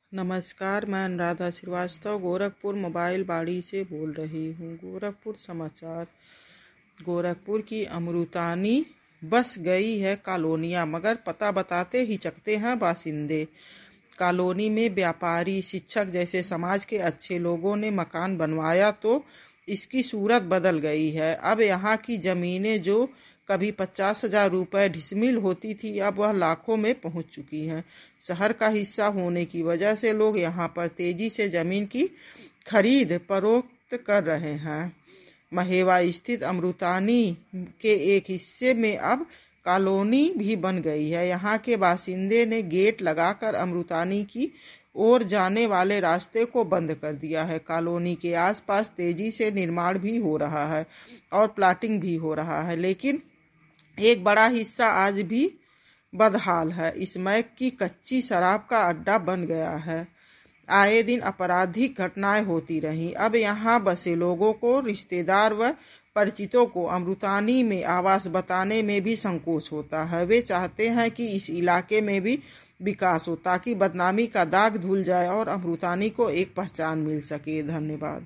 नमस्कार, मैं अनुराधा श्रीवास्तव गोरखपुर मोबाइल बाड़ी से बोल रही हूँ। गोरखपुर समाचार। गोरखपुर की अमृतानी बस गई है कॉलोनियाँ, मगर पता बताते हिचकते हैं बासिंदे। कॉलोनी में व्यापारी, शिक्षक जैसे समाज के अच्छे लोगों ने मकान बनवाया तो इसकी सूरत बदल गई है। अब यहाँ की जमीनें जो कभी 50,000 रुपये डिसमिल होती थी, अब वह लाखों में पहुंच चुकी हैं। शहर का हिस्सा होने की वजह से लोग यहाँ पर तेजी से जमीन की खरीद फरोख्त कर रहे हैं। महेवा स्थित अमृतानी के एक हिस्से में अब कॉलोनी भी बन गई है। यहाँ के बासिंदे ने गेट लगाकर अमृतानी की ओर जाने वाले रास्ते को बंद कर दिया है। कॉलोनी के आसपास तेजी से निर्माण भी हो रहा है और प्लाटिंग भी हो रहा है, लेकिन एक बड़ा हिस्सा आज भी बदहाल है। इसमें की कच्ची शराब का अड्डा बन गया है। आए दिन आपराधिक घटनाएं होती रहीं। अब यहाँ बसे लोगों को, रिश्तेदार व परिचितों को अमृतानी में आवास बताने में भी संकोच होता है। वे चाहते हैं कि इस इलाके में भी विकास हो, ताकि बदनामी का दाग धुल जाए और अमृतानी को एक पहचान मिल सके। धन्यवाद।